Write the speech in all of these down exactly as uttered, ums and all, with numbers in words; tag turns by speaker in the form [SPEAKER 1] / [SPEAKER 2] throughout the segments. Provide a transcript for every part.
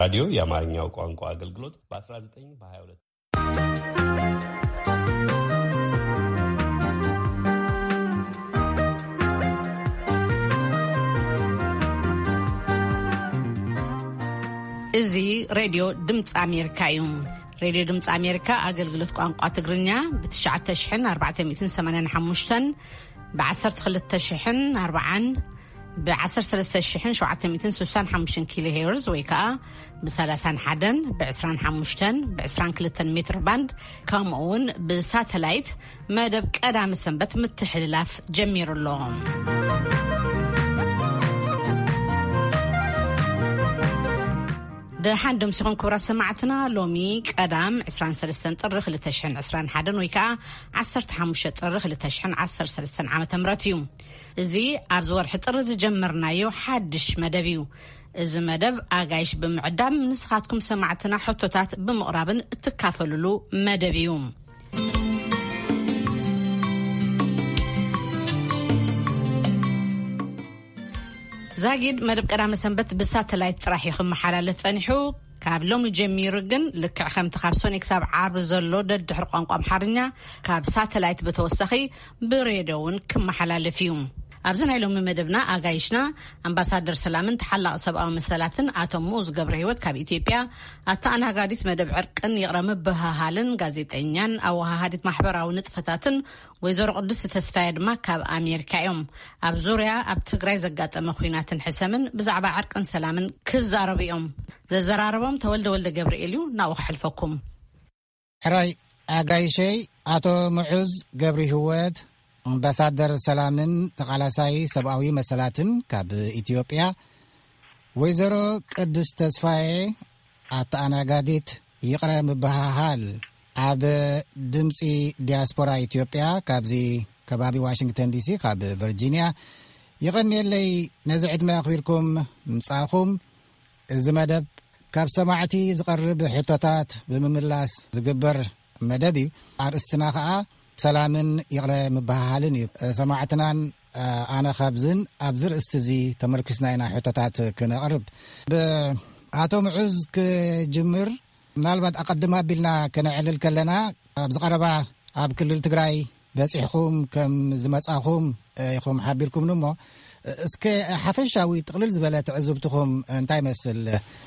[SPEAKER 1] ራዲዮ የአማርኛው ቋንቋ አገልግሎት በ19 በ22
[SPEAKER 2] እዚ ሬድዮ ድምፂ አሜሪካ እዩ። ሬድዮ ድምፂ አሜሪካ አገልግሎት ቋንቋ ትግርኛ ብ9ሸዓተ ሽሕን ኣርባዕተ ሰማንያን ሓሙሽተን ብ12 ሽሕን ኣርባዓን ብ13 ሽሕን ሸውዓተ ስሳን ሓሙሽተን ኪሎ ሄርዝ ወይ ከዓ ብ31 ብ25 ብ22 ሜትር ባንድ ከምኡውን ብሳተላይት መደብ ቀዳሚ ሰንበት ምትሕልላፍ ጀሚሩሎ። ደሓንዶም ሲኹም ክብራ ሰማዕትና ሎሚ ቀዳም عشرين وثلاثين ጥሪ ሁለት ሺህ عشرين وواحد ወይ ከዓ ዓሰርተ ሓሙሽተ ጥሪ ሁለት ሺህ ዓሰርተ ሰለስተ ዓመተ ምህረት እዩ። እዚ ኣብ ዝወርሒ ጥሪ ዝጀመርናዮ ሓድሽ መደብ እዩ። እዚ መደብ ኣጋይሽ ብምዕዳም ንስኻትኩም ሰማዕትና ሕቶታት ብምቕራብን እትካፈልሉ መደብ እዩ። ዛጊድ መደብ ቀዳመ ሰንበት ብሳተላይት ጥራሕ ይኽመሓላለፍ ጸኒሑ ካብ ሎሚ ጀሚሩ ግን ልክዕ ከምቲ ካብ ሶኒ ክሳብ ዓርብ ዘሎ ደድሕሪ ቋንቋ ኣምሓርኛ ካብ ሳተላይት በተወሰኺ ብሬድዮ እውን ክመሓላለፍ እዩ። ኣብዚ ናይ ሎሚ መደብና ኣጋይሽና ኣምባሳደር ሰላምን ተሓላቕ ሰብኣዊ መሰላትን ኣቶ ሙዝ ገብረ ህይወት ካብ ኢትዮጵያ፣ ኣተኣናጋዲት መደብ ዕርቅን ይቕረም በሃሃልን ጋዜጠኛን ኣወሃሃዲት ማሕበራዊ ንጥፈታትን ወይዘሮ ቅድስቲ ተስፋዬ ድማ ካብ ኣሜሪካ እዮም። ኣብ ዙርያ ኣብ ትግራይ ዘጋጠመ ኩናትን ሕሰምን ብዛዕባ ዕርቅን ሰላምን ክዛረቡ እዮም። ዘዘራረቦም ተወልደ ወልደ ገብርኤል እዩ። ናብኡ ክሕልፈኩም
[SPEAKER 3] ሕራይ ኣጋይሸይ ኣቶ ሙዑዝ ገብረ ህይወት ኣምባሳደር ሰላምን ተቃላሳይ ሰብኣዊ መሰላትን ካብ ኢትዮጵያ፣ ወይዘሮ ቅድስቲ ተስፋዬ ኣተኣናጋዲት ይቕረም በሃሃል ኣብ ድምፂ ዲያስፖራ ኢትዮጵያ ካብዚ ከባቢ ዋሽንግተን ዲሲ ካብ ቨርጂኒያ ይቐኒየለይ ነዚ ዕድመ ኣኽቢርኩም ምምጻእኹም። እዚ መደብ ካብ ሰማዕቲ ዝቐርብ ሕቶታት ብምምላስ ዝግበር መደብ እዩ። ኣርእስትና ከዓ ሰላምን ይቕረም በሃሃልን እዩ። ሰማዕትናን ኣነ ካብዝን ኣብዚ ርእስቲ እዚ ተመርኪስና ኢና ሕቶታት ክነቕርብ። ብኣቶ ሙዑዝ ክጅምር ምናልባት ኣቐድማ ኣቢልና ክነዕልል ከለና ኣብዚ ቀረባ ኣብ ክልል ትግራይ በፂሕኩም ከም ዝመጻኹም ኢኹም ሓቢርኩም እሞ እስከ ሓፈሻዊ ጥቕልል ዝበለ ትዕዝብትኩም እንታይ መስል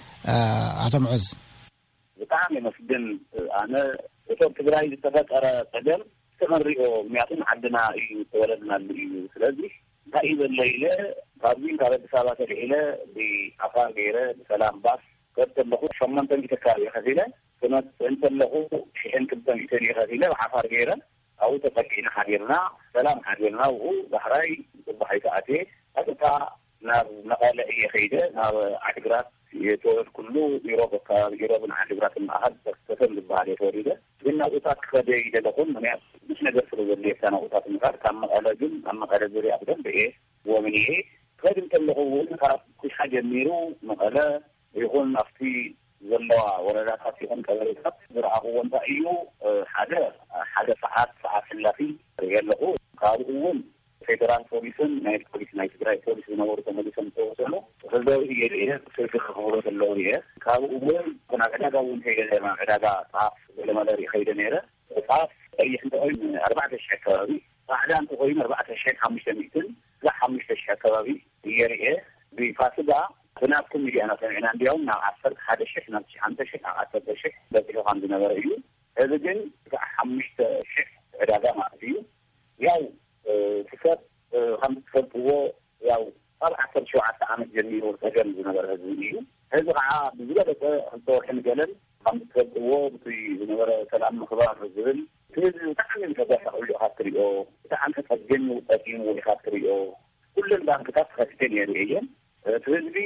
[SPEAKER 3] ኣቶ ሙዑዝ?
[SPEAKER 4] ብጣዕሚ መስግን ኣነ እቶም ትግራይ ዝተፈጠረ ፀገም ተመሪኦ ምክንያቱም ዓድና እዩ ተወለድናሉ እዩ። ስለዚ እንታይ ዘለኢለ ካብዚ ካብ ኣዲስ ኣበባ ተልዒለ ብዓፋር ገይረ ብሰላም ባስ ከተለኹ ሸሞንተ ሚእቲ ከባቢ ከፊለ ክመፅእ እንተለኹ ሽሕን ክልተ ሚእቲ ከፊለ ብዓፋር ገይረ ኣብኡ ተፀጊዕና ሓዲርና ሰላም ሓዲርና ኣብኡ ባሕራይ ፅባሕ ይተኣትየ ቀጥታ ናብ መቐለ እየ ከይደ ናብ ዓዲግራት የተወለድ ኩሉ ኢሮብ ኣካባቢ ኢሮብን ዓዲግራትን ማእኸል ተሰም ዝበሃል የተወሊደ ግን ናብኡታት ክኸደ ይደለኹን ምክንያቱ ብዙ ነገር ስለ ዘድልየካ ናብኡታት ምኻድ ካብ መቐለ ግን ኣብ መቐለ ዙርያ ብደንብ እየ ወምን እየ ክኸድ እንተለኹ እውን ካብ ኩሻ ጀሚሩ መቐለ ይኹን ኣብቲ ዘለዋ ወረዳታት ይኹን ቀበሌታት ዝረኣኽዎ እንታይ እዩ ሓደ ሓደ ሰዓት ሰዓት ሕላፊ ርኢ ኣለኹ። ካብኡ እውን ፌደራል ፖሊስን ናይ ፖሊስ ናይ ትግራይ ፖሊስ ዝነበሩ ተመሊሶም ተወሰኑ ህዝባዊ እየ እየ ስልክ ክኽብሮ ዘለዉ እየ። ካብኡ እውን ናብ ዕዳጋ እውን ከይደ ናብ ዕዳጋ ጣፍ ዘለመለር ከይደ ነይረ ጣፍ ቀይሕ እንተኮይኑ ኣርባዕተ ሽሕ ኣከባቢ ፃዕዳ እንተኮይኑ ኣርባዕተ ሽሕን ሓሙሽተ ሚእትን ዛ ሓሙሽተ ሽሕ ኣከባቢ እየ ርአ። ብፋስጋ ብናብኩም ሚድያና ሰሚዕና እንዲያውም ናብ ዓሰርተ ሓደ ሽሕ ናብ ትሽሓንተ ሽሕ ናብ ዓሰርተ ሽሕ በፂሑ ከም ዝነበረ እዩ። እዚ ግን ሓሙሽተ ሽሕ ዕዳጋ ማለት እዩ። ያው ትሰብ ከም ትፈልጥዎ ያው ኣብ ዓሰርተ ሸውዓተ ዓመት ጀሚሩ ፀገም ዝነበረ ህዝቢ እዩ። ህዚ ከዓ ብዝበለፀ ክልተ ወርሕን ገለን ከም ትፈልጥዎ እቲ ዝነበረ ሰላም ምኽባር ዝብል ህዝቢ ብጣዕሚ ተጋሳዒ ኢኻ ትሪኦ፣ ብጣዕሚ ተፀጊሙ ፀጊሙ ኢኻ ትሪኦ። ኩለን ባንክታት ተኸፊተን እየ እየን እቲ ህዝቢ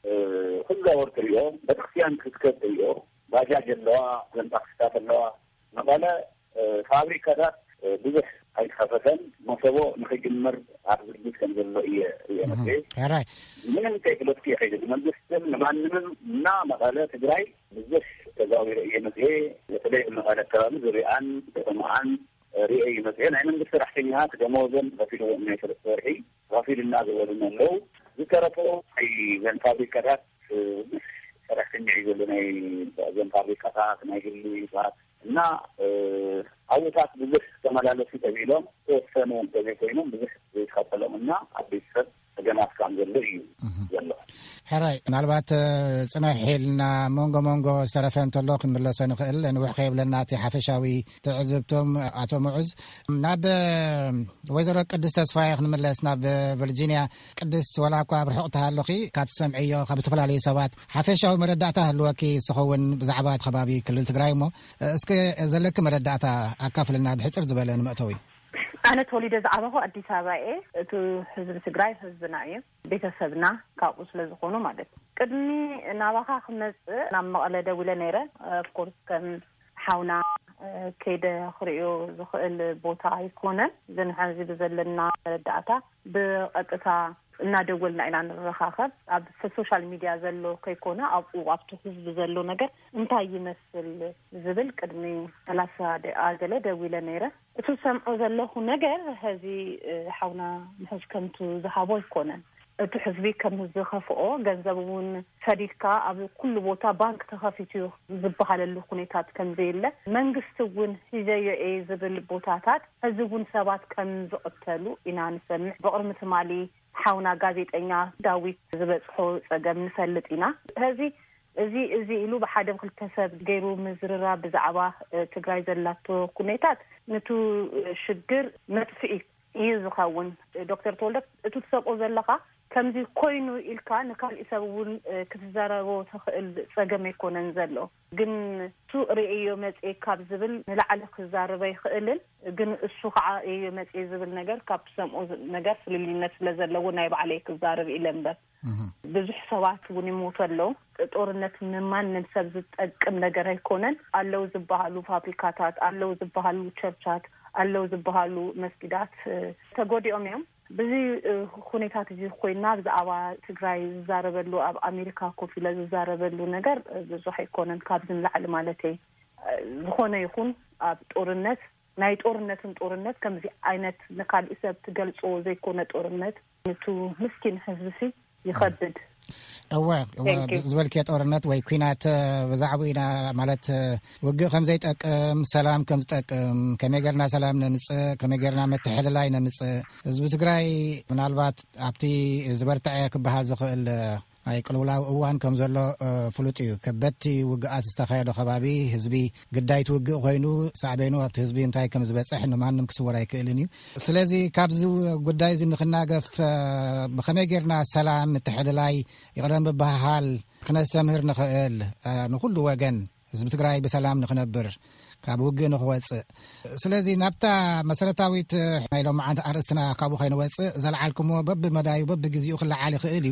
[SPEAKER 4] ኩሉ ወር ትሪኦ፣ ቤተክርስትያን ክትከድ ትሪኦ፣ ባጃጅ ኣለዋ፣ ዘንታክስታት ኣለዋ። መቐለ ፋብሪካታት ብዙሕ ኣይተኸፈተን መሰቦ ንኽጅምር ኣብ ዝግጅት ከም ዘሎ እየ እየ መስለይ ምንም ከይፍለጥኩ እየ ከይደ መንግስትን ንማንምም እና መቐለ ትግራይ ብዙሕ ተዛዊረ እየ መስለይ በተለይ መቐለ ኣከባቢ ዙርያኣን ከተማኣን ርአ እዩ መስለይ ናይ መንግስቲ ሰራሕተኛታት ደመወዘን ከፊልዎም ናይ ሰለስተ ወርሒ ከፊልና ዝበሉን ኣለዉ። ዝተረፈ ዘን ፋብሪካታት ሰራተኛ ይዘልናይ ዘን ፋብሪካታት ናይ ግሊ ሰዓት እና አውታት ብዙህ ተመላለሱ ተብሎም ተወሰኑ ተዘይኮይኖም ብዙህ ይካፈሎም እና አዲስ ሰብ ተገናስ ካም ዘሎ እዩ ዘሎ
[SPEAKER 3] ሕራይ ምናልባት ጽናሕ ሄልና ሞንጎ ሞንጎ ዝተረፈን ተሎ ክንምለሶ ንኽእል ንውሕ ከይብለና እቲ ሓፈሻዊ ትዕዝብቶም ኣቶ ሙዑዝ ናብ ወይዘሮ ቅድስት ተስፋይ ክንምለስ ናብ ቨርጂኒያ ቅድስት ወላ እኳ ኣብ ርሑቕ ተሃለኺ ካብ ትሰምዕዮ ካብ ዝተፈላለዩ ሰባት ሓፈሻዊ መረዳእታ ህልወኪ ዝኸውን ብዛዕባ እቲ ከባቢ ክልል ትግራይ እሞ እስኪ ዘለኪ መረዳእታ ኣካፍልና ብሕፅር ዝበለ ንመእተዊ
[SPEAKER 5] أنا توليد زعبه أديس أبائي تو حزب تجري حزبنا إيه بيتسبنا كأوس لزخونه مادت كدني نابخا خمس نام على دولة نيرة كورس كان حاونا كيدا خريو زخ البوتا يكونه زين حنزي بزلنا الداتا بقطع نادولنا إلى الرخاخة في السوشيال ميديا زلوا كيكونه أو وقت حزب زلوا نجر انتهى يمثل زبل كدني ثلاثة دقائق دولة نيرة تسمع زلوا نجر هذه حاونا محكمة زحابو يكونه تحزبي كم زخفوا جنزبون شركة أو كل بوتا بنك تخافتيو زبها للخونيتات كم زيلة من قستون هجاية إيه زبل بوتاتات هزبون سبات كم زقتلو إنا نسمع بقرمة مالي حاونا قاعدة إنها داويت زبط حو سجم نسلتنا هذه زي زي إلو بحدا بخل كسب غيرو مزررة بزعبة تجري زلاتو كونيتات نتو شجر مدفئي يزخون دكتور تولد تتصبوا زلقة كم زي كوينو إلكا نكال يسوون كتزارو تخل سجم يكون نزلو جن سوق رئيو مت كاب زبل نلعل خزار بيخلل جن السوق عيو مت زبل نجار كاب سم نجار في اللي الناس لزلوا نايب عليك خزار بإلهم بس بزح سوات ونموت له تورنت نمان نسبز أكم نجار يكونن علو زبالو فابريكاتات علو زبالو شركات علو زبالو مسجدات تقولي أميم بزي خونيتات زي خوينا بزعوا تجري زاربلو أب أمريكا كوفي لز زاربلو نجار بزح يكونن كابزن لعل مالتي خونه يكون أب تورنت نايت أورنت تورنت كم زي عينت نقال إسب تجلس أو زي كونت أورنت نتو مسكين حزبسي يخدد
[SPEAKER 3] أوه زولكيت أورنت ويكينات بزعبينا مالت وجه خمسة أك سلام كم تك كم يجرنا سلام نمس كم يجرنا متحل لاي نمس زبط جراي من البات عبتي زبرت عيك بهذا ال أي كلولا أوان كم زلوا فلوتيو كبتي وجاءت استخير خبابي حزبي قدايت وجه غينو صعبينو أبت حزبي انتهي كم زبط صح إنه ما عندهم كسورة يكلني سلازي كابزو قداي زين خلنا قف بخميجرنا سلام متحد لاي يقرن ببهال خنا استمر نخيل نقول وجن حزب تجراي بسلام نخنبر كابوجن نخوات سلازي نبتا مسرتاويت إحنا لو ما عند أرسنا كابو خينوات زلعلكم وبب مدايو بب جزيو خلا على خيلي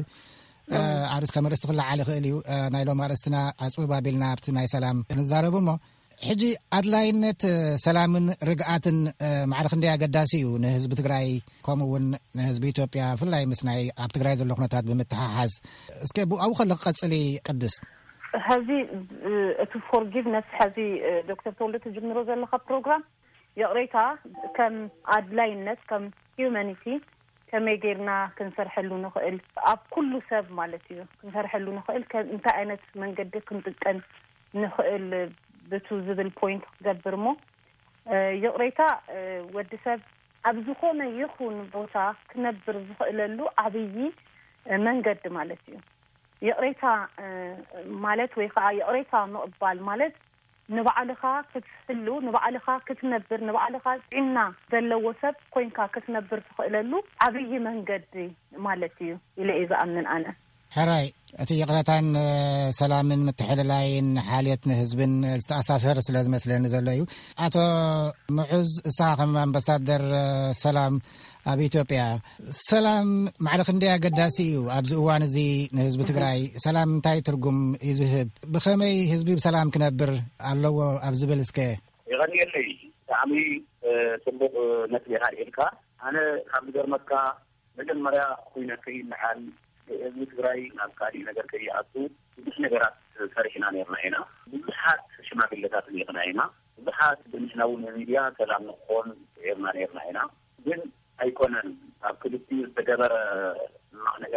[SPEAKER 3] عارس كمر استغل على خيلي نايلو مارستنا أسوأ بابلنا بتناي سلام نزارب ما حجي أدلاينت سلام رجعتن مع رخندي قداسي ونهز بتجراي كومون نهز بيتوبيا في الله مسناي بتجراي زلقنا تاد بمتحاز اسكبو أو خلق قصلي قدس
[SPEAKER 5] هذه to forgiveness هذه دكتور تولت الجمهور زي اللقاء program يقريتها كم أدلاينت كم humanity كم يجيرنا كنسرح له نخيل أب كل سبب مالتي كنسرح له نخيل كان أنت أنا من قد كنت كان نخيل بتوزد البوينت قدر مو يقريتا ود سبب أبزخونه يخون بوتا كنبر زخيل له عبيي من قد مالتي يقريتا مالت ويقع يقريتا مقبال مالت نبعلخا كتسلو نبعلخا كتنبر نبعلخا إنا ذلو وسب كوينكا كتنبر تخيللو عبيه من قدي مالتيو إلى إذا أمن أنا
[SPEAKER 3] حراي أتي يقرأتان سلام من متحد لاين حاليتنا هزبن استأساسر سلاز مثلا نزليو أتو معز ساقم أمبسادر سلام أبي إثيوبيا سلام مع الخندية قداسيو أبزقوان زي نهزب تقراي سلام تاي ترقم يزهب بخمي هزبي بسلام كنبر اللو أبزبل اسكي
[SPEAKER 4] يغني اللي تعمي صندوق نتبه هاي إلكا أنا خمدر مكة مجل مريا خوينا كي محل هزب تقراي نابكاري نجر كي أتو بس نجرات سارحنا نيرنا هنا بحات شما قلتات نيرنا هنا بحات بنشناون الميديا سلام نقون نيرنا نيرنا هنا جن أيكونن كلتي تجبر مع نجارات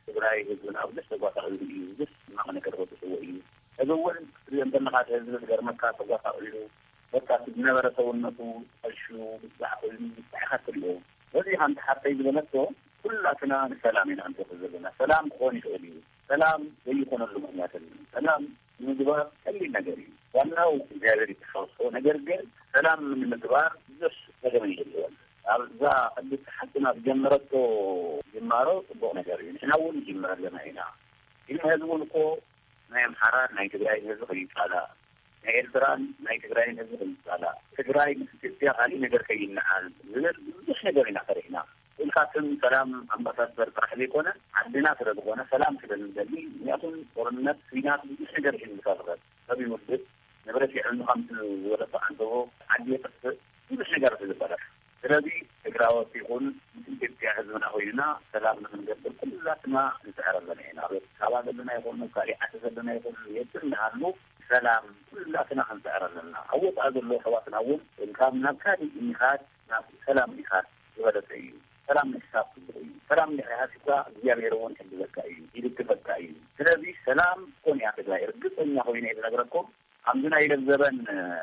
[SPEAKER 4] ትግራይ ህዝብና ብለሽ ተጓታሉ እዩ ደስ ማዕነ ከረበት ወይ እዘውን እንደነካት ህዝብ ነገር መካ ተጓታሉ ወጣት ነበረሰውነቱ እሹ ዛዕሉ ይተሐከሉ ወዚህ አንተ حتى ይዘመቶ ሁላችና ሰላምና አንተ ተዘለና ሰላም ሆነ ይሁን ሰላም ይሁን ሁሉ ማለት ሰላም ምግባር እሊ ነገር ዋናው እግዚአብሔር ይተፈውሰው ነገር ግን ሰላም ምን ምግባር ዝስ ተገመኝ ይላል አብዛ እንዴት ሐጥና ጀመረቶ ጀማረው ጥቦ ነገር ይናውን ጀመረለና አይና ይሄ ህዝቡን እኮ ናይም ሐራን ናይ ትግራይ ህዝብ ይጣላ ናይ ኤርትራን ናይ ትግራይ ህዝብ ይጣላ ትግራይ ኢትዮጵያ ካሊ ነገር ከይናል ዝብል ብዙ ነገር ይናፈረና እንካትም ሰላም አምባሳደር ተራህሊ ኮነ አድና ስለሆነ ሰላም ስለንደሊ ያቱን ጦርነት ሲናት ብዙ ነገር ይንካፈረ በሚወድት ንብረት ይዕኑ ኸምስ ወለፈ አንዶ አዲየት ብዙ ነገር ስለበላሽ ስለዚህ ትግራዎት ይሁን ኢትዮጵያ ህዝብና ሆይና ሰላም መንገድ ኩላትና እንተዓረበና ይናበት ካባለና ይሁን ካሊ አተዘለና ይሁን የትናሉ ሰላም ኩላትና እንተዓረበና አወጣ ዘሎ ሰዋትና ወን እንካም ናካዲ ኢኻት ሰላም ኢኻት ወደተይ ሰላም ንሳብ ሰላም ለሐስካ እግዚአብሔር ወን እንደዘካይ ይልከፈካይ ስለዚህ ሰላም ኮን ያተጋይ እርግጠኛ ሆይና ይነግረኩም አምዱና ይለዘበን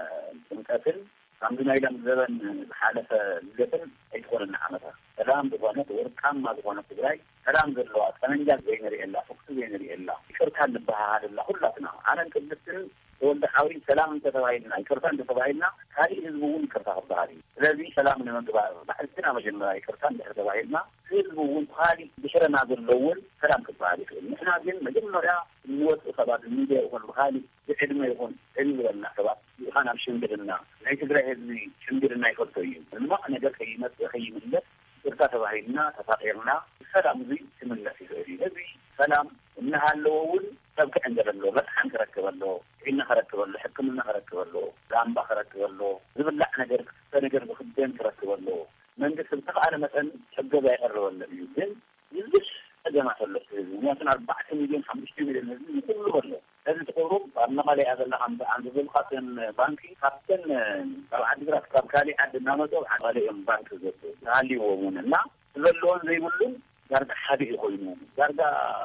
[SPEAKER 4] እንቀጥል አምዱና ይለዘበን ሐለፈ ለተን አይቆርና አመታ ሰላም በሆነ ወርቃማ በሆነ ትግራይ ሰላም ዘለዋ ጠመንጃ ዘይነሪ ኤላ ፎክስ ዘይነሪ ኤላ ይቅርታል በሃደላ ሁላትና አለን ቅድስትን ወንደ ሐዊ ሰላም ተተባይና ይቅርታን ተተባይና ካሊ ህዝቡን ይቅርታ ባህሪ ስለዚህ ሰላም ለመግባር ባሕትና መጀመሪያ ይቅርታን ተተባይና ህዝቡን ካሊ ብሽረና ዘለውን ሰላም ከባህሪ ምክና ግን መጀመሪያ ንወጥ ሰባት ሚዲያ ይሆን ካሊ የዕድሜ ይሆን እንበልና ሰባት ይኻና ሽምግልና ናይ ትግራይ ህዝብ ሽምግልና ይፈተዩ እና ነገር ከይመት ከይምለት ይቅርታ ተባይና ተፋቂርና ሰላም ዚ ትምለስ ይዘሪ ስለዚህ ሰላም እናሃለውን ሰብከ እንደበሎ በጣም ከረከበሎ ኢና ከረከበሎ ሕክምና ከረከበሎ ዛምባ ከረከበሎ ዝብላዕ ነገር ተነገር በخدም ከረከበሎ መንግስት ተቃለ መጠን ተገባ ያቀርበለ እዩ ግን ይልሽ ተገማ ተለፈ ወንተን አርባዕተ ሚሊዮን አምስት ሚሊዮን ህዝብ ሁሉ ወለ እዚ ተቆሮብ አማካለ ያዘላ አንድ አንድ ዘልካተን ባንክ ካፕተን ታባዓድ ግራት ካፕካሊ አድና መጣው አባለም ባንክ ዘቶ ታሊውሙንና ዘለውን ዘይብሉን ዳርጋ ሐዲ ይሆይኑ ዳርጋ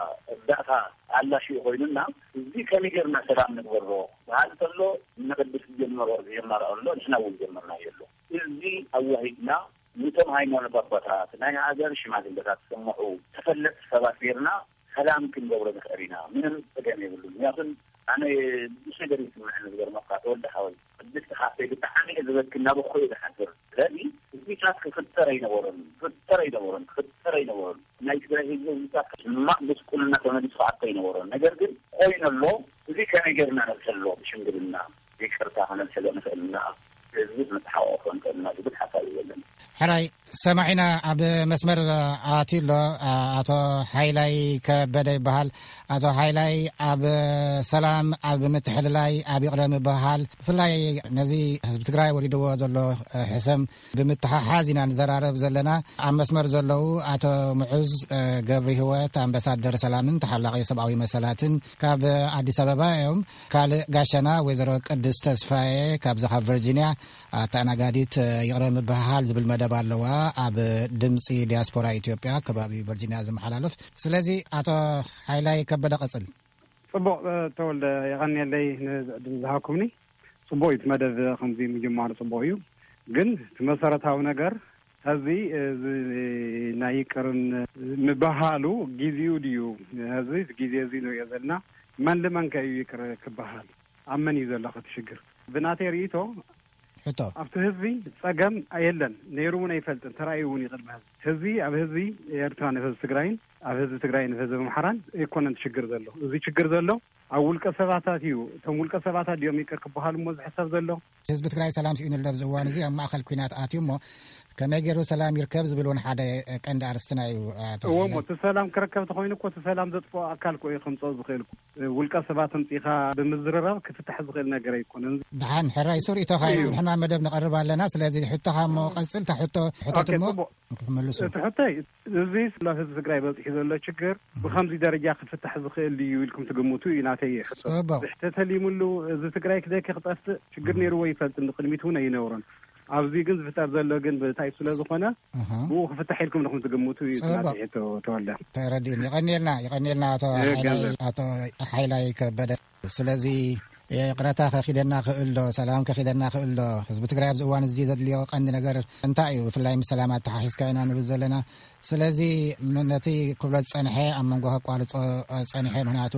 [SPEAKER 4] ዳታ አላሽ ይሆይኑና እዚ ከሚገርና ሰላም ንግበሮ ባል ተሎ ንቅድስ ጀመሮ ጀመሮ አሎ ንስናው ጀመርና ይሉ እዚ አዋሂድና ንቶም ሃይማኖት አባታት ናይ ሀገር ሽማግሌታት ሰምዑ ተፈለጥ ሰባት ቢርና ሰላም ክንገብሮ ንኽእሊና ምንም ተገኘ ይብሉ ያቱን አነ ብዙ ነገር ይስማዕ ነገር መቃት ወልደ ሐወል ቅድስ ሐሴ ብታዓኒ ዝበክና በኮይ ተሐስር ስለዚህ እዚ ታስ ክፍጠር አይነበረም ክፍጠር አይነበረም ክፍጠር አይነበረም ናይ ትግራይ ህዝብ ይታከ ማቅደስ ኩልና ተመልሶ አጥቶ አይነበረም ነገር ግን ኮይነሎ እዚ ከነገርና ነሰሎ ሽምግልና ይቅርታ ሆነ ስለነሰልና እዚ መታወቁን ከና ዝብት ሐሳብ ይዘለን
[SPEAKER 3] ሕራይ ሰማዕና ኣብ መስመር ኣቲሎ ኣቶ ሃይላይ ከበደ ይበሃል ኣቶ ሃይላይ ኣብ ሰላም ኣብ ምትሕልላይ ኣብ ይቕረም ይበሃል ብፍላይ ነዚ ህዝቢ ትግራይ ወሪድዎ ዘሎ ሕሰም ብምትሓሓዝ ኢና ንዘራረብ ዘለና ኣብ መስመር ዘለዉ ኣቶ ምዑዝ ገብሪ ህወት ኣምባሳደር ሰላምን ተሓላቂ ሰብኣዊ መሰላትን ካብ ኣዲስ ኣበባ እዮም ካልእ ጋሸና ወይዘሮ ቅድስ ተስፋዬ ካብዚ ካብ ቨርጂንያ ኣተኣናጋዲት ይቕረም ይበሃል ዝብል መደብ ኣለዋ ኣብ ድምፂ ዲያስፖራ ኢትዮጵያ ከባቢ ቨርጂንያ ዝመሓላለፍ ስለዚ ኣቶ ሃይላይ ከበደ ቀጽል
[SPEAKER 6] ጽቡቅ ተወልደ ይቀኒለይ ዝሃኩምኒ ጽቡቅ እዩ መደብ ከምዚ ምጅማር ጽቡቅ እዩ ግን መሰረታዊ ነገር እዚ ናይ ይቅርን ምባሃሉ ጊዜው ድዩ እዚ ጊዜ እዚ ነው የዘልና ማን ለማን ከዩ ይቅር ክባሃል አመን ይዘለኸ ትሽግር ብናቴ ሪቶ ሕቶ ኣብቲ ህዝቢ ጸገም አየለን ነይሩውን አይፈልጥን ተራእዩውን ይቅድመ ህዝቢ ኣብ ህዝቢ ኤርትራ ንህዝቢ ትግራይን ኣብ ህዝቢ ትግራይ ንህዝቢ ምሕራን ኢኮኖሚ ችግር ዘሎ እዚ ችግር ዘሎ ኣብ ውልቀ ሰባታት እዩ እቶም ውልቀ ሰባታት ድዮም ይቅር ክባሃሉ ሞ ዝሕሰብ ዘሎ
[SPEAKER 3] ህዝቢ ትግራይ ሰላም ሲኡን ለብዝ እዋን እዚ ኣብ ማእኸል ኩናት ኣትዩ ሞ ከመይ ገይሩ ሰላም ይርከብ ዝብሉን ሓደ ቀንዲ ኣርስትና እዩ
[SPEAKER 6] እዎ ሞ ሰላም ክረከብ ተኮይኑ እኮ ሰላም ዘጥፎ ኣካል ኮይ ከምጾ ዝኽእል ውልቀ ሰባት እንጽኻ ብምዝረራብ ክትፍታሕ ዝኽእል ነገር ኣይኮነን
[SPEAKER 3] ድሓን ሕራይ ሱሪቶ ኻዩ ንሕና መደብ ነቐርብ ኣለና ስለዚ ሕቶኻ ሞ ቀጽል ተሕቶ ሕቶትሞ ክመልሱ
[SPEAKER 6] ተሕቶይ እዚ ስለ ህዝቢ ትግራይ በጽሒ ዘሎ ችግር ብከምዚ ደረጃ ክትፍታሕ ዝኽእል እዩ ኢልኩም ትግምቱ ኢናተይ ሕቶ ተተሊሙሉ እዚ ትግራይ ክደይ ክጠፍእ ችግር ነይሩ ወይ ፈልጥ ንቅድሚት እውን ኣይነብሮን ኣብዚ ግን ዝፍጠር ዘሎ ግን ብታይ ስለ ዝኾነ ብኡ ክፍታሕ ኢልኩም ንኹም ትግምቱ ይጽናሕ ተወልደ
[SPEAKER 3] ተረዲን ይቀኒልና ይቀኒልና አቶ ሃይላይ አቶ ሃይላይ ከበደ ስለዚ የቅረታ ከኺደና ክእልዶ ሰላም ከኺደና ክእልዶ ህዝቢ ትግራይ ኣብ ዝእዋን እዚ ዘድልዮ ቀንዲ ነገር እንታይ እዩ ብፍላይ ምስ ሰላማት ተሓሒዝካ ኢና ንብል ዘለና ስለዚ ነቲ ክብለት ፀንሐ ኣብ መንጎ ከቋልፆ ፀንሐ ምክንያቱ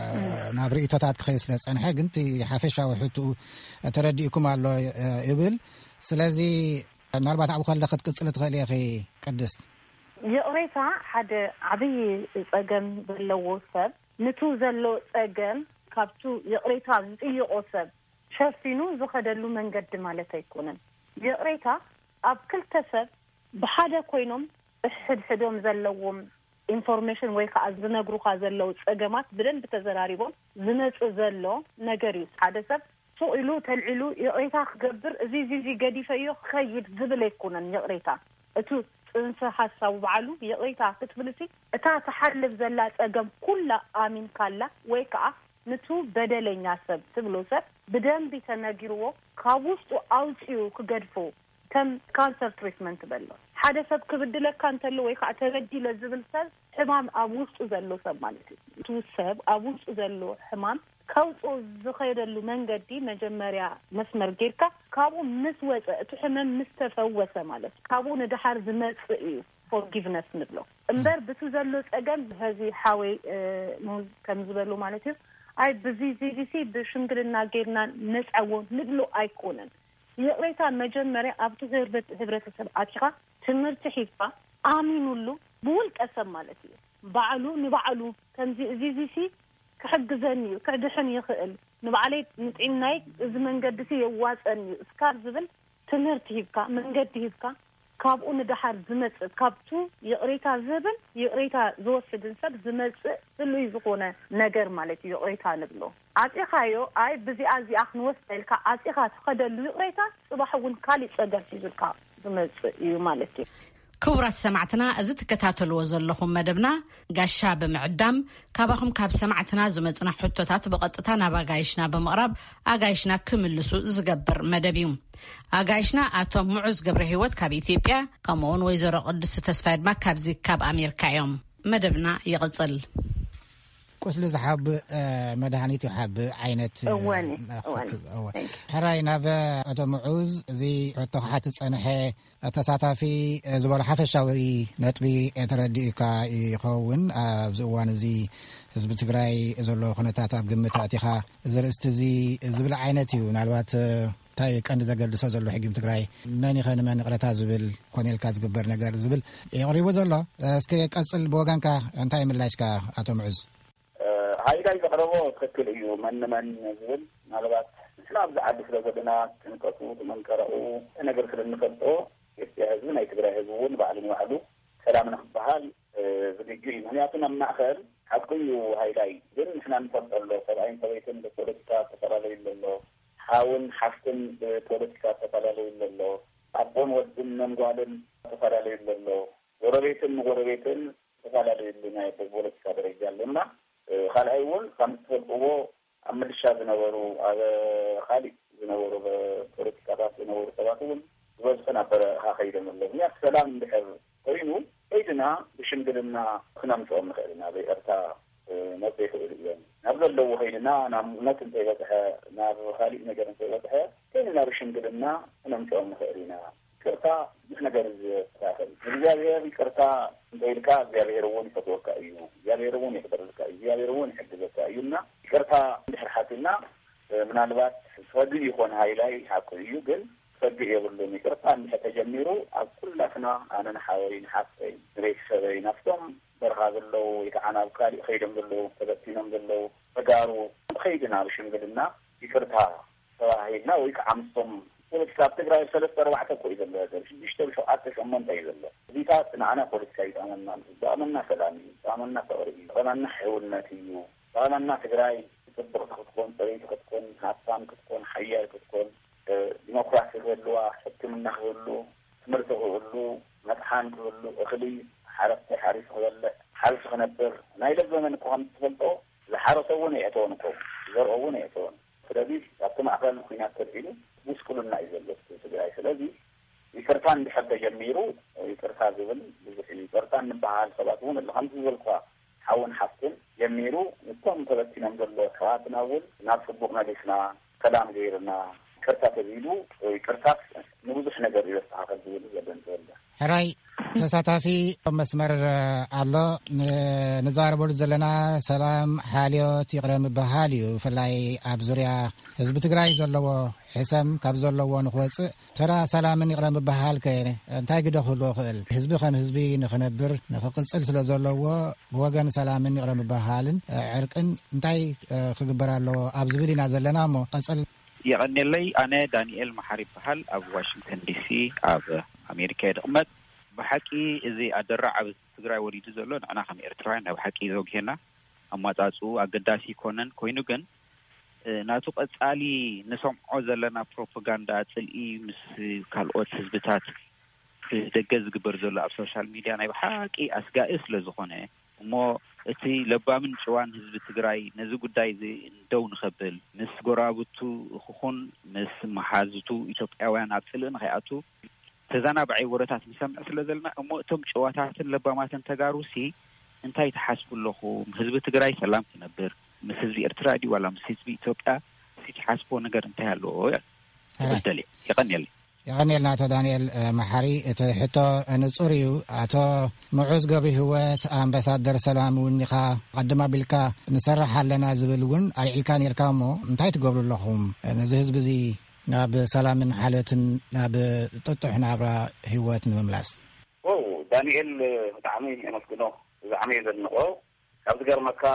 [SPEAKER 3] ናብ ርእቶታት ክኸይ ስለ ፀንሐ ግን እቲ ሓፈሻዊ ሕቱኡ ተረዲእኩም ኣሎ ይብል ስለዚ ምናልባት ኣብኡ ከለ ክትቅፅል ትኽእል ኢኺ ቅድስት
[SPEAKER 5] የቅሬታ ሓደ ዓብይ ፀገም ዘለዎ ሰብ ንቱ ዘሎ ፀገም ካብቱ የቅሬታ ዝጥይቆ ሰብ ሸፊኑ ዝኸደሉ መንገዲ ማለት ኣይኮነን የቅሬታ ኣብ ክልተ ሰብ ብሓደ ኮይኖም ሕድሕዶም ዘለዎም ኢንፎርሜሽን ወይ ከዓ ዝነግሩካ ዘለው ፀገማት ብደንብ ተዘራሪቦም ዝመፅእ ዘሎ ነገር እዩ ሓደ ሰብ ሱኢሉ ተልዒሉ የቅሬታ ክገብር እዚ እዚ ገዲፈዮ ክኸይድ ዝብል ኣይኮነን የቅሬታ እቱ ጽንሰ ሐሳቡ ባዕሉ የቅሬታ ክትብልቲ እታ ተሐልፍ ዘላ ፀገም ኩላ አሚን ካላ ወይ ከዓ ንቱ በደለኛ ሰብ ትብሎ ሰብ ብደንብ ተነግርዎ ካብ ውስጡ አውጪው ክገድፎ ከም ካንሰር ትሪትመንት በሎ ሓደ ሰብ ክብድለካ እንተሎ ወይ ከዓ ተበዲለ ዝብል ሰብ ሕማም ኣብ ውስጡ ዘሎ ሰብ ማለት እዩ እቱ ሰብ ኣብ ውስጡ ዘሎ ሕማም ከውጾ ዝኸይደሉ መንገዲ መጀመሪያ መስመር ጌርካ ካብኡ ምስ ወፀ እቱ ሕመም ምስ ተፈወሰ ማለት ካብኡ ንድሓር ዝመጽእ እዩ ፎርጊቭነስ ንብሎ እምበር ብቱ ዘሎ ፀገም ህዚ ሓወይ ከም ዝበሉ ማለት እዩ አይ በዚ ዚዚ በሽምግልና ጌርና ነጻው ንብሎ አይኮነን የቅሬታ መጀመሪያ ኣብቱ ህብረት ህብረተሰብ አትኻ ትምህርት ሒፋ አሚኑሉ ብውል ቀሰም ማለት እዩ ባዕሉ ንባዕሉ ከምዚ ዚዚ ክሕግዘኒ ክድሕን ይኽእል ንባዕለይ ንጥዕናይ እዚ መንገዲ የዋፀኒ እስካር ዝብል ትምህርት ሒፍካ መንገዲ ሒፍካ ካብኡ ንድሓር ዝመጽእ ካብቱ የቅሬታ ዝብል የቅሬታ ዝወስድን ሰብ ዝመጽእ ዝሉይ ዝኾነ ነገር ማለት እዩ የቅሬታ ንብሎ አጽኻዮ አይ በዚ አዚ አኽን ወስደልካ አጽኻ ተኸደሉ የቅሬታ ጽባሕውን ካሊ ጸገር ሲዝልካ ዝመጽእ እዩ ማለት እዩ
[SPEAKER 2] ክቡራት ሰማዕትና እዚ ተከታተልዎ ዘለኹም መደብና ጋሻ በመዕዳም ካባኹም ካብ ሰማዕትና ዝመጽና ሕቶታት በቀጥታ ናብ አጋይሽና በመቅራብ አጋይሽና ክምልሱ ዝገብር መደብ እዩ አጋይሽና አቶ ሙዑዝ ገብረ ህይወት ካብ ኢትዮጵያ ከምኡውን ወይዘሮ ቅድስ ተስፋይ ድማ ካብዚ ካብ አሜሪካ እዮም መደብና ይቅጽል ቁስሊ ዝሓብ መድሃኒት ይሓብ ዓይነት
[SPEAKER 5] እወኒ
[SPEAKER 3] ሕራይ ናብ አቶ ሙዑዝ እዚ ሕቶ ሓት ፀንሐ ተሳታፊ ዝበሉ ሓፈሻዊ ነጥቢ ተረዲእካ ይኸውን ኣብዚ እዋን እዚ ህዝቢ ትግራይ ዘሎ ኩነታት ኣብ ግምት ኣቲኻ ዝርእስቲ እዚ ዝብል ዓይነት እዩ ምናልባት እንታይ ቀንዲ ዘገድሶ ዘሎ ሕጊም ትግራይ መን ይኸን መን ቅረታ ዝብል ኮኔልካ ዝግበር ነገር ዝብል የቕሪቡ ዘሎ እስኪ ቀጽል ብወገንካ እንታይ ምላሽካ አቶ ሙዑዝ
[SPEAKER 4] ሃይላይ ዘቅረቦ ትክክል እዩ መን መን ዝብል ምናልባት ስላብ ዝዓዲ ስለ ዘለና ትንቀቱ ትመንከረኡ ነገር ስለንፈልጦ ኢትዮጵያ ህዝቢ ናይ ትግራይ ህዝቢ እውን ባዕሉ ንባዕሉ ሰላም ንክበሃል ዝግጁ እዩ ምክንያቱ ናብ ማእኸል ሓቂዩ ሃይላይ ግን ንሕና ንፈልጠሎ ሰብኣይን ሰበይትን ብፖለቲካ ተፈላለዩ ዘሎ ሓውን ሓፍትን ብፖለቲካ ተፈላለዩ ዘሎ ኣቦን ወድን መንጓልን ተፈላለዩ ዘሎ ጎረቤትን ጎረቤትን ተፈላለዩ ናይ ፖለቲካ ደረጃ ኣለና ካልኣይ እውን ከም ትፈልጥዎ ኣብ ምልሻ ዝነበሩ ኣብ ካሊእ ዝነበሩ ፖለቲካታት ዝነበሩ ሰባት እውን ዝበዝሑ ነበረ ካኸይዶም ኣለዉ ምክንያቱ ሰላም እንድሕር ኮይኑ ከይድና ብሽምግልና ክነምፅኦም ንኽእል ኢና በይቀርታ መፅእ ይኽእል እዮም ናብ ዘለዎ ከይድና ናብ እምነት እንተይበፅሐ ናብ ካሊእ ነገር እንተይበፅሐ ከይድና ብሽምግልና ክነምፅኦም ንኽእል ኢና ይቅርታ ምስ ነገር ዝተኣኸል እግዚአብሔር ይቅርታ እንተይልካ እግዚአብሔር እውን ይፈትወካ እዩ እግዚአብሔር እውን ይቅበለካ እዩ እግዚአብሔር እውን ይሕግዘካ እዩና ይቅርታ እንድሕር ሓቲልና ምናልባት ፈግእ ይኾን ሃይላይ ሓቂ እዩ ግን ፈግእ የብሉን ይቅርታ እንድሕር ተጀሚሩ ኣብ ኩላትና ኣነ ንሓወይ ንሓፍተይ ንቤተሰበይ ናፍቶም በረኻ ዘለው ወይ ከዓ ናብ ካሊእ ከይዶም ዘለው ተበቲኖም ዘለው ተጋሩ ከይድና ብሽምግልና ይቅርታ ተባሂልና ወይ ከዓ ምስቶም ፖለቲካ ኣብ ትግራይ ሰለስተ ኣርባዕተ እኮ እዩ ዘሎ ሽዱሽተ ሸውዓተ ሸሞንተ እዩ ዘሎ እዚታት ንዓና ፖለቲካ ይጠቕመና ይጠቕመና ሰላም እዩ ይጠቕመና ፍቅሪ እዩ ይጠቕመና ሕውነት እዩ ይጠቕመና ትግራይ ፅብቕቲ ክትኮን ፀበይቲ ክትኮን ሃብታም ክትኮን ሓያል ክትኮን ዲሞክራሲ ክህልዋ ሕክምና ክህሉ ትምህርቲ ክህሉ መጥሓን ክህሉ እኽሊ ሓረስታይ ሓሪሱ ክበልዕ ሓሪሱ ክነብር ናይ ለ ዘመን እኮ ከም ትፈልጦ ዝሓረሰ እውን የእተወን እኮ ዘርኦ እውን የእተወን ስለዚ ኣብቲ ማእኸል ኩናት ተልዒሉ ምስኩሉ ቅቡልና እዩ ዘሎ ትግራይ ስለዚ ይቅርታን ድሕር ተጀሚሩ ይቅርታ ዝብል ብዙሕ ይቅርታ ንበሃል ሰባት እውን ከምዚ ዝበልኳ ሓውን ሓፍትን ጀሚሩ እቶም ተበቲኖም ዘሎ ከባትና እውን ናብ ፅቡቅ መሊስና ሰላም ገይርና ይቅርታ ተቢሉ ይቅርታ ንብዙሕ ነገር ይወስሓኸል ዝብል ዘበን ዘለ
[SPEAKER 3] ሕራይ ተሳታፊ መስመር ኣሎ ንዛረበሉ ዘለና ሰላም ሓልዮት ይቅረም በሃል እዩ ብፍላይ ኣብ ዙርያ ህዝቢ ትግራይ ዘለዎ ሕሰም ካብ ዘለዎ ንክወፅእ ተራ ሰላምን ይቅረም በሃል ከ እንታይ ግደ ክህልዎ ክእል ህዝቢ ከም ህዝቢ ንክነብር ንክቅፅል ስለ ዘለዎ ብወገን ሰላምን ይቅረም በሃልን ዕርቅን እንታይ ክግበር ኣለዎ ኣብ ዝብል ኢና ዘለና እሞ ቀፅል
[SPEAKER 7] يغنيلي أنا دانيال محارب بحال أب واشنطن دي سي أب أمريكا دقمت بحكي إذا أدرع أب تقرأ وريد زلون أنا خم إرتراين أو حكي زوج هنا أما تاسو أقداسي كونن كوينوجن ناتوق أسألي نسمع عزلنا بروباغندا تلقي مس كالوت حزبتات دجز جبر زلا أب سوشيال ميديا أنا بحكي أسقائس لزخونه مو እቲ ለባምን ጭዋን ህዝቢ ትግራይ ነዚ ጉዳይ እዚ እንደው ንኸብል ምስ ጎራብቱ ክኹን ምስ መሓዝቱ ኢትዮጵያውያን ኣብ ፅልእ ንኸይኣቱ ተዛናብዓይ ወረታት ንሰምዕ ስለ ዘለና እሞ እቶም ጭዋታትን ለባማትን ተጋሩሲ እንታይ ተሓስቡ ኣለኹም ህዝቢ ትግራይ ሰላም ክነብር ምስ ህዝቢ ኤርትራ ዲ ዋላ ምስ ህዝቢ ኢትዮጵያ ሲተሓስቦ ነገር እንታይ ኣለዎ ይበደል ይቀንየል
[SPEAKER 3] يغنيلنا أتو دانيال محاري حتى نصوريو أتو معوز قبري هوات أمباسادر سلام ونقا قدما بلكا نسرح لنا زبلون على الكان يركامو انتهي تقبلوا لهم نزهز بزي ناب سلام من حالة ناب تطح نابرا هوات نملاس
[SPEAKER 4] أوه دانيال تعمي نسكنو زعمي ذنقو أبدقر مكا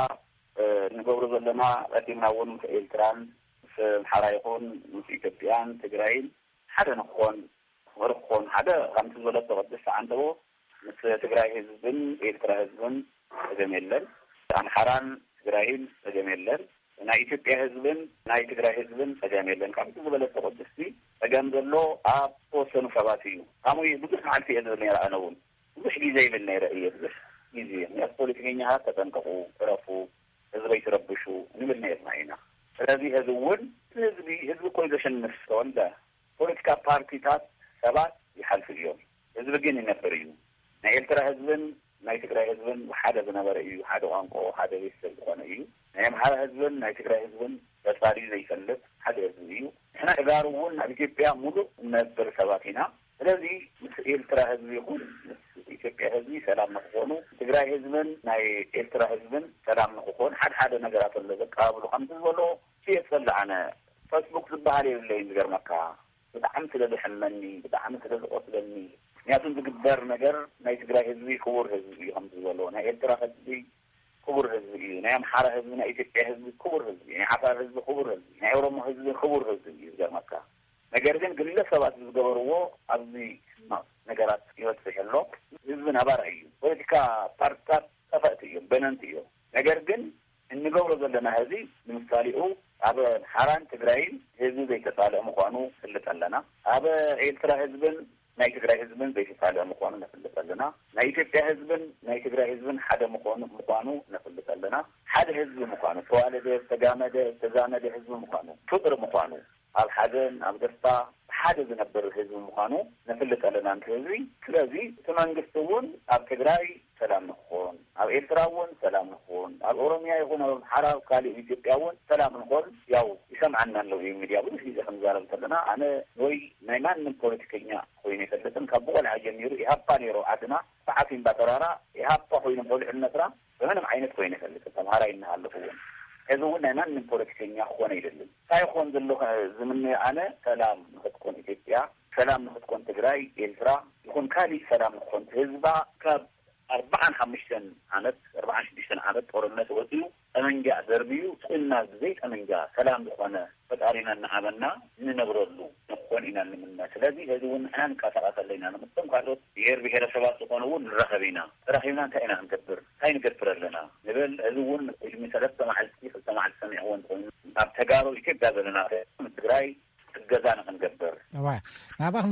[SPEAKER 4] نقبلوا لنا قدمنا ون في إلتران في الحرايقون في كبيان تقرأين حدا نكون ورقون حدا خمس ولد تقدس عنده مثل تقرأي هزبن إلترا هزبن جميلًا عن حران تقرأين جميلًا نا إثيوبيا هزبن نا تقرأي هزبن جميلًا خمس ولد تقدس فيه فجنب له أب توصل فباتيو هم يبدو حال في هذا النير أنا أقول مش جزء من النير أيه بس جزء من أصولك هنا تتنقوا ترفوا هزبي تربشوا نمر النير معنا هذه هذول هزبي هزبي كل شيء نفسه ده ፖለቲካ ፓርቲታት ሰባት ይሓልፍ እዮም ህዝቢ ግን ይነብር እዩ ናይ ኤርትራ ህዝብን ናይ ትግራይ ህዝብን ሓደ ዝነበረ እዩ ሓደ ቋንቋ ሓደ ቤተሰብ ዝኾነ እዩ ናይ ኣምሓራ ህዝብን ናይ ትግራይ ህዝብን ተጻሪ ዘይፈልጥ ሓደ ህዝቢ እዩ ንሕና ተጋሩ እውን ኣብ ኢትዮጵያ ሙሉእ ነብር ሰባት ኢና ስለዚ ምስ ኤርትራ ህዝቢ ይኹን ምስ ኢትዮጵያ ህዝቢ ሰላም ንክኾኑ ትግራይ ህዝብን ናይ ኤርትራ ህዝብን ሰላም ንክኾን ሓደ ሓደ ነገራት ኣሎ ዘቀባብሉ ከምቲ ዝበሎ ሲየፅላዓነ ፌስቡክ ዝበሃል የብለይ ዝገርመካ بتعمل كده بحملني بتعمل كده بقتلني يعني تقدر نجر ناي تجرى هزبي كبر هزبي هم تقولون هاي ترى هزبي كبر هزبي نايم حارة هزبي ناي تجرى هزبي كبر هزبي يعني حفر هزبي كبر هزبي ناي ورم هزبي كبر هزبي زي ما كان نجارين كلنا سبات الجبروه أبدي ما نجارات يوتفش اللوك هزبي نبارعي ولكن بارتات سفاتيهم بنانتيهم نجارين النجارة زلنا هذه مثاليو أبا حران تجرين هزبي زي كتالة مقانو اللي تلنا أبا إلترا هزبن ناي تجري هزبن زي كتالة مقانو اللي تلنا ناي تجري هزبن ناي تجري هزبن حدا مقانو مقانو اللي تلنا حدا هزب مقانو سؤال ده استجامة ده استزامة ده هزب مقانو فطر مقانو الحزن أبدستا حدا زنبر هزب مقانو اللي تلنا نتهزي كلازي تمانجستون أب تجري سلام نخون أب إلتراون سلام نخون أب أوروميا يكون أب حرا قالي إثيوبياون سلام نخون ياو يسمع عنا لو يمدي أبو نسي زخم زارب تلنا أنا وي نايمان من بوليتيكينيا خويني فلتن كابوال عجميرو إهابا نيرو عدنا فحافين باترارا إهابا خويني بولي النترا فمنم عينت خويني فلتن تمهارا إنها اللفون إذا هو نايمان من بوليتيكينيا خواني للن سايخون ذلو زمني أنا سلام نخدكون إثيوبيا سلام نخدكون تجراي إلترا يكون كالي سلام نخون تهزبا كاب أربعة خمسين عدد أربعة شديسن عدد ورمنا توتيو أمنجا دربيو قلنا زيت أمنجا سلام بخوانا فتعرينا نعملنا ننبرلو نخوانينا لمنا سلازي هذون أن كثرات اللينا نمتم قالوا يير بهذا سبات سقونون رخبينا رخبينا كأنا نكبر هاي نكبر لنا نبل هذون المثالات سمع السيف سمع السمع وانتم أبتجاروا يكبر لنا متجراي الجزانا نكبر
[SPEAKER 3] واه نبغى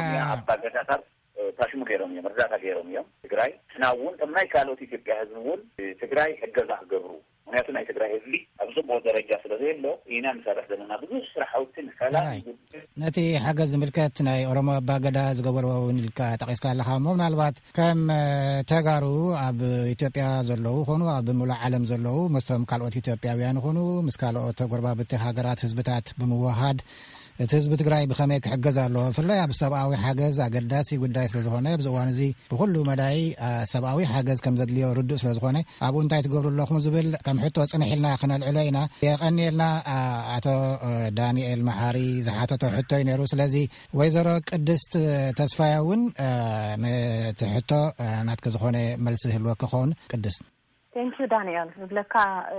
[SPEAKER 3] نبلشنا
[SPEAKER 4] تاشمو كيروم يوم رزاقا كيروم يوم تقراي ناوون تمناي كالوتي تبقى هزمون تقراي حقزا قبرو ምክንያቱ ናይ ትግራይ ህዝቢ ኣብ ጽቡቕ ደረጃ ስለ ዘሎ ኢና ንሰርሕ ዘለና ብዙሕ ስራሕትን ሰላም
[SPEAKER 3] ነቲ ሓገዝ ዝምልከት ናይ ኦሮሞ ኣባገዳ ዝገበርዎ እውን ኢልካ ጠቂስካ ኣለኻ እሞ ምናልባት ከም ተጋሩ ኣብ ኢትዮጵያ ዘለዉ ኮኑ ኣብ ሙሉእ ዓለም ዘለዉ ምስቶም ካልኦት ኢትዮጵያውያን ኮኑ ምስ ካልኦት ጎረባብቲ ሃገራት ህዝብታት ብምውሃድ እቲ ህዝቢ ትግራይ ብኸመይ ክሕገዝ ኣለዎ ብፍላይ ኣብ ሰብኣዊ ሓገዝ ኣገዳሲ ጉዳይ ስለ ዝኾነ ኣብዚ እዋን እዚ ብኩሉ መዳይ ሰብኣዊ ሓገዝ ከም ዘድልዮ ርዱእ ስለ ዝኾነ ኣብኡ እንታይ ትገብሩ ኣለኹም ዝብል ከም ሕቶ ፅንሕ ኢልና ክነልዕሎ ኢና የቐኒልና ኣቶ ዳንኤል መሓሪ ዝሓተቶ ሕቶ እዩ ነይሩ ስለዚ ወይዘሮ ቅድስት ተስፋያ እውን ነቲ ሕቶ ናትክ ዝኾነ መልሲ ህልወካ ክኸውን ቅድስት
[SPEAKER 5] ቴንኪዩ ዳንኤል ዝብለካ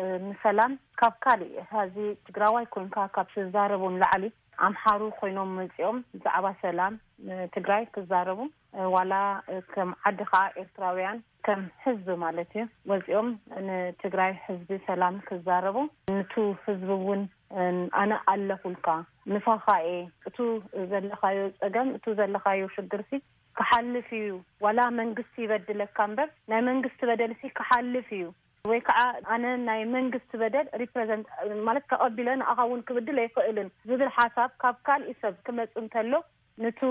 [SPEAKER 5] ንሰላም ካብ ካሊእ ሃዚ ትግራዋይ ኮይንካ ካብ ዝዛረቡን ላዕሊ ኣምሓሩ ኮይኖም መፅኦም ብዛዕባ ሰላም ትግራይ ክዛረቡ ዋላ ከም ዓዲ ከዓ ኤርትራውያን ከም ህዝቢ ማለት እዩ ወፅኦም ንትግራይ ህዝቢ ሰላም ክዛረቡ ንቱ ህዝቢ እውን ኣነ ኣለኹልካ ንፋኻኤ እቱ ዘለኻዮ ፀገም እቱ ዘለኻዮ ሽግርሲ ክሓልፍ እዩ ዋላ መንግስቲ ይበድለካ እምበር ናይ መንግስቲ በደልሲ ክሓልፍ እዩ ወይ ከዓ ኣነ ናይ መንግስቲ በደል ሪፕሬዘንት ማለት ከቀቢለ ንኣኻውን ክብድል ኣይኽእልን ዝብል ሓሳብ ካብ ካልእ ሰብ ክመጽ እንተሎ ነቱ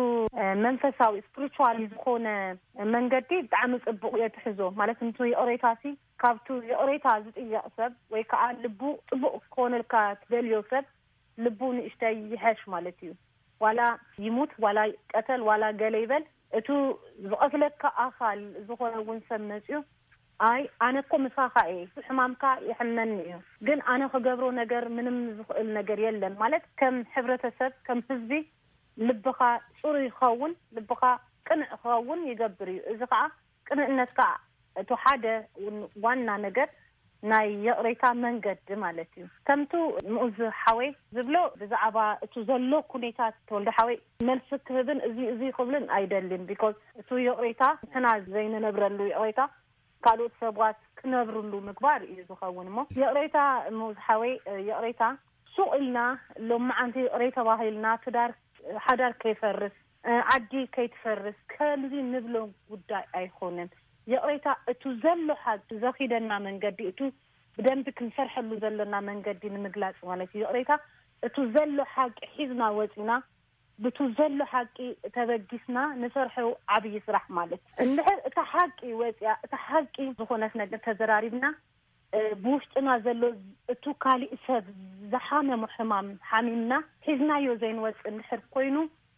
[SPEAKER 5] መንፈሳዊ ስፒሪቹዋል ዝኾነ መንገዲ ብጣዕሚ ጽቡቕ የትሕዞ ማለት እንቱ የኦሬታሲ ካብቱ የኦሬታ ዝጥያቕ ሰብ ወይ ከዓ ልቡ ጽቡቕ ክኾነልካ ትደልዮ ሰብ ልቡ ንእሽተይ ይሕሽ ማለት እዩ ዋላ ይሙት ዋላ ቀተል ዋላ ገለ ይበል እቱ ዝቐትለካ ኣኻል ዝኾነ እውን ሰብ መፅዩ ኣይ ኣነ እኮ ምሳኻኤ ሕማምካ ይሕመኒ እዩ ግን ኣነ ክገብሮ ነገር ምንም ዝኽእል ነገር የለን ማለት ከም ሕብረተሰብ ከም ህዝቢ ልብኻ ጽሩይ ይኸውን ልብኻ ቅንዕ ይኸውን ይገብር እዩ እዚ ከዓ ቅንዕነትካ እቱ ሓደ ዋና ነገር ናይ የቕሬታ መንገዲ ማለት እዩ ከምቱ ምኡዝ ሓወይ ዝብሎ ብዛዕባ እቱ ዘሎ ኩነታት ተወልደ ሓወይ መልሲ ክህብን እዚ እዚ ክብልን ኣይደልን ቢኮዝ እቱ የቕሬታ ንሕና ዘይንነብረሉ የቕሬታ ካልኦት ሰባት ክነብሩሉ ምግባር እዩ ዝኸውን እሞ የቕሬታ ምኡዝ ሓወይ የቕሬታ ሱቕ ኢልና ሎማዓንቲ የቕሬታ ባህልና ትዳር ሓዳር ከይፈርስ ዓዲ ከይትፈርስ ከምዚ ንብሎ ጉዳይ ኣይኮነን የቕሬታ እቱ ዘሎ ሓቂ ዘኺደና መንገዲ እቱ ብደንቢ ክንሰርሐሉ ዘለና መንገዲ ንምግላጽ ማለት እዩ የቕሬታ እቱ ዘሎ ሓቂ ሒዝና ወፂና ብቱ ዘሎ ሓቂ ተበጊስና ንሰርሑ ዓብይ ስራሕ ማለት እንድሕር እታ ሓቂ ወፂያ እታ ሓቂ ዝኾነት ነገር ተዘራሪብና ብውሽጥና ዘሎ እቱ ካሊእ ሰብ ዝሓመሙ ሕማም ሓሚምና ሒዝናዮ ዘይንወፅ እንድሕር ኮይኑ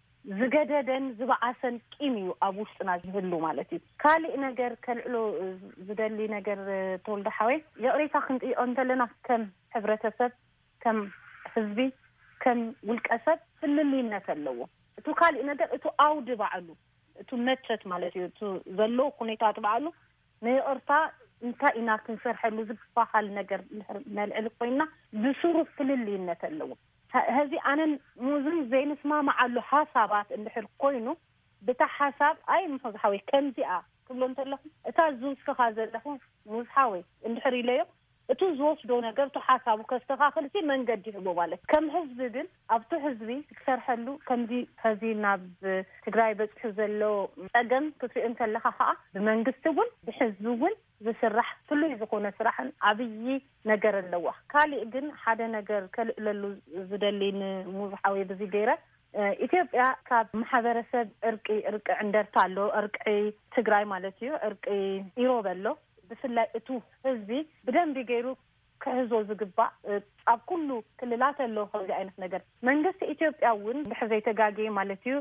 [SPEAKER 5] ዝገደደን ዝበዓሰን ቂም እዩ ኣብ ውሽጥና ዝህሉ ማለት እዩ ካሊእ ነገር ከልዕሎ ዝደሊ ነገር ተወልደ ሓወይ የቕሬታ ክንጥይቆ እንተለና ከም ሕብረተሰብ ከም ህዝቢ ከም ውልቀሰብ ፍልልይነት ኣለዎ እቱ ካሊእ ነገር እቱ ኣውዲ ባዕሉ እቱ መቸት ማለት እዩ እቱ ዘሎ ኩነታት ባዕሉ ንይቕርታ እንታይ ኢና ክንሰርሐሉ ዝበሃል ነገር መልዕል ኮይና ብስሩ ፍልልይነት ኣለዎ هذه أنا موزن زين اسمه مع له حسابات اللي حركوينه بتحساب أي مصحوي كم زئة كلهم تلهم تازوس كخازن لهم مصحوي اللي حري ليه تزوج دونا قرتو حسابه كاستخاخل سي من قد يحبوا بالك كم حزب دل أبتو حزبي تكسر حلو كم دي هزينا بتقراي بس حزلو أجن كتري أنت اللي خاء بمنقستون بحزبون بسرح كله يزقون سرحا عبيي نجر اللوح كالي إجن حدا نجر كل للو زدلين مزحوي بزيجيرة إثيوبيا كاب محاضرة إركي إرك عندر تالو إركي تقراي مالتيو إركي إيروبلو بسلا إتو حزبي بدن بيجيرو كهزو زقباء أب كله كللات اللو خلي عينك نجر من قصة إثيوبيا ون بحزي تجاجي مالتيو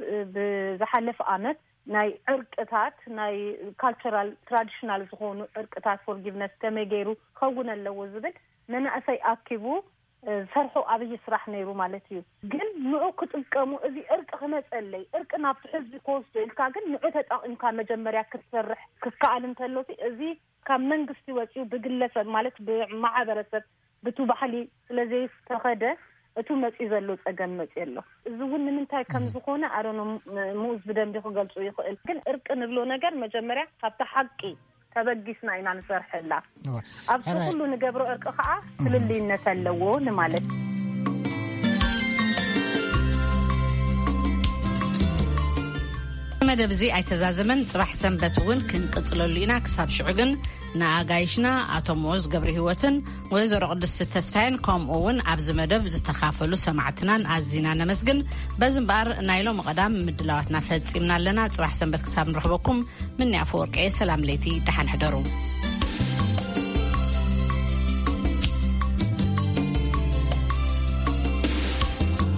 [SPEAKER 5] بزحلف آمد ناي إركتات ناي cultural traditional زخون إركتات forgiveness كميجيرو خونا اللو زبل من أسي أكيبو فرحو أبي يسرح نيرو مالتيو جن نوع كتب كمو إذا إرك خمس اللي إرك نابت حزب كوست الكاجن نوعت إن كان مجمريا كتسرح كعلم تلوتي إذا كان من قصتي وتيو بقلة مالك بمعبرة بتوب حلي لذي تخده تومت إذا لوت أجمع إله زون من تاي كم زخونة أرونو موز بدن بيخو قلتو يخو لكن إرك نبلو نجار مجمريا حتى حقي تبجسنا إن عن فرح الله أبصر كله نجبرو إرك خاء للي نسلوه نمالك
[SPEAKER 2] مدبزي أي تزازمن صباح سنبتون كن قتلوا لينا كساب شعقن ንኣጋይሽና ኣቶ ሙዑዝ ገብሪ ህይወትን ወይዘሮ ቅድስቲ ተስፋይን ከምኡውን ኣብዚ መደብ ዝተካፈሉ ሰማዕትናን ኣዝና ነመስግን። በዚ እምበር ናይሎም ቀዳም ምድላዋትና ፈፂምና ኣለና። ፅባሕ ሰንበት ክሳብ ንረኽበኩም። ምን ያፈወርቀ ሰላም ለይቲ ደሓን ሕደሩ።